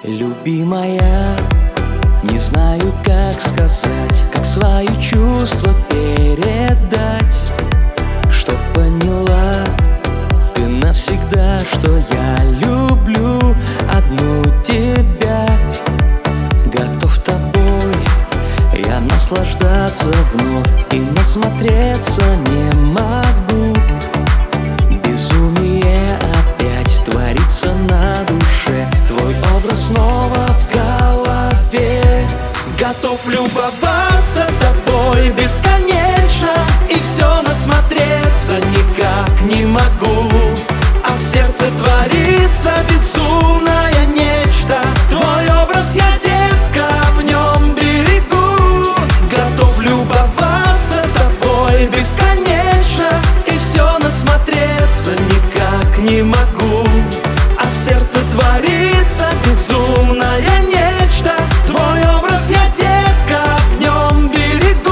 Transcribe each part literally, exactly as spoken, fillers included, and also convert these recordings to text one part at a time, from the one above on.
Любимая, не знаю, как сказать, как свои чувства передать, чтоб поняла ты навсегда, что я люблю одну тебя. Готов тобой я наслаждаться вновь и насмотреться не могу. Безумие опять творится на душе, твой образ снова в голове. Готов любоваться тобой бесконечно и все насмотреться никак не могу. А в сердце творится безумное нечто, твой образ я, детка, в нем берегу. Готов любоваться тобой бесконечно и все насмотреться никак не могу. А в сердце творится безумное нечто, твой образ я, детка, в нем берегу.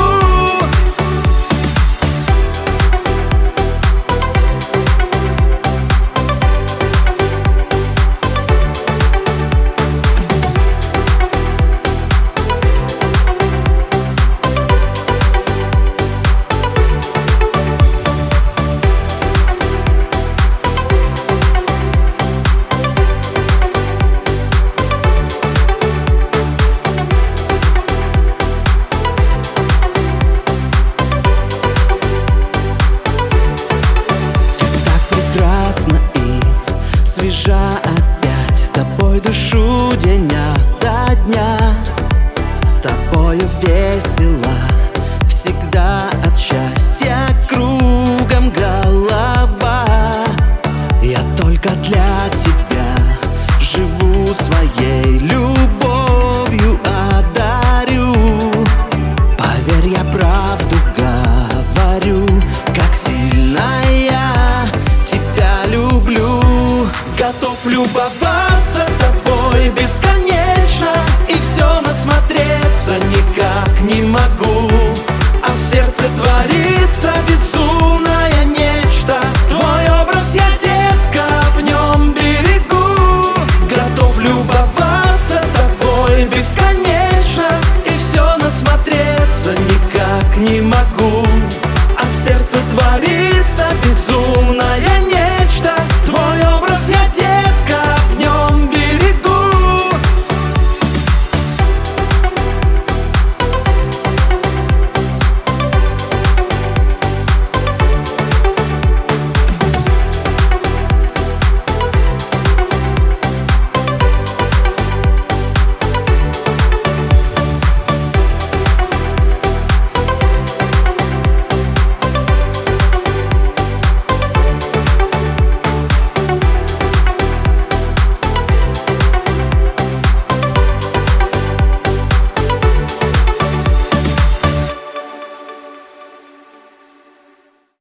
Свежа опять, с тобой дышу день ото дня. С тобою весело, всегда от счастья кругом голова. Я только для тебя живу, своей любовью одарю. Поверь, я правду говорю, как сильно я тебя люблю. Готов любоваться тобой бесконечно и все насмотреться никак не могу. А в сердце творится безумие.